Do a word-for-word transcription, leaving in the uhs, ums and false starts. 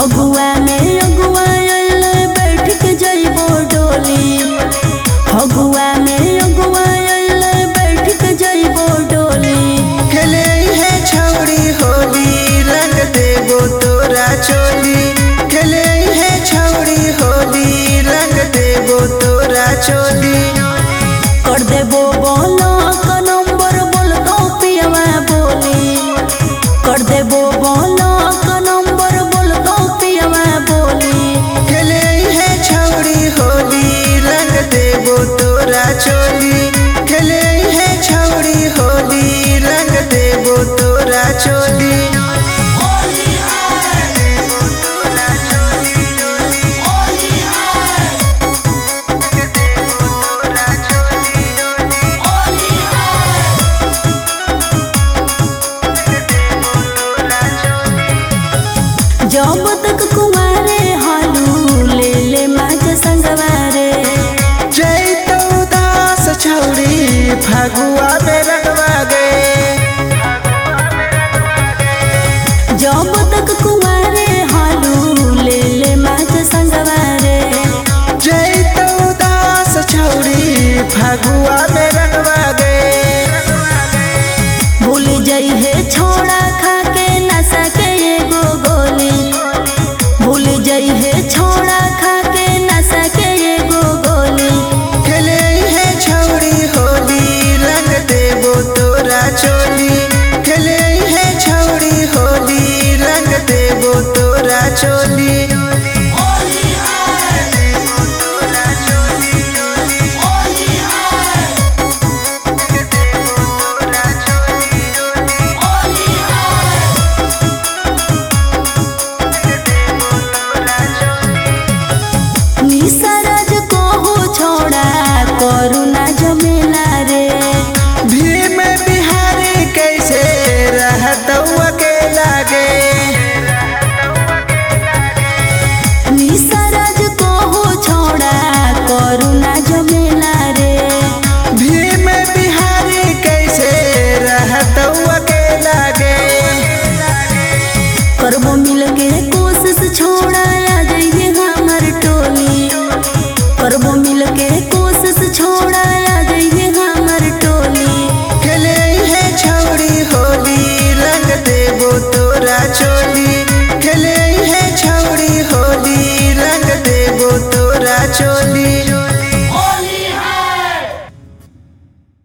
फगुआ में अगुआ अइले बैठ के जइबो डोली। फगुआ में अगुआ अइले बैठ के जइबो डोली। खेले है छौड़ी होली रंग देबो तोरा चोली। खेले है छौड़ी होली रंग देबो तोरा चोली। कर देबो बोलो का नंबर बोल दो पियवा बोली। कर देबो बोलो का नंबर बोल दो पियवा बोली। खेले है छौड़ी होली रंग देबो तोरा चोली। खेले है छौड़ी होली रंग देबो तोरा चोली। जब तक कुमारे हालू ले ले माज संगवारे। जय तो दास छौड़ी फगुआ में रंगवा गए। जब तक कुमारे हालू ले ले माज संगवारे। जय तो दास छौड़ी फगुआ में रंगवा गए। भूल जई है छोड़ा खा के नशा के एगो गोली। भूल जई है छोड़ा खा के नशा के एगो गोली। खेले है छौड़ी होली रंग देबो तोरा चोली। खेले है छौड़ी होली रंग देबो तोरा चोली। निसरज को हो छोड़ा करुणा जमेला रे। भीम बिहारी कैसे रहतौ अकेला गे। निसरज को हो छोड़ा करुणा जमेला रे। भीम बिहारी कैसे रहतौ अकेला गे। करबो मिल के कोशिश छोड़ा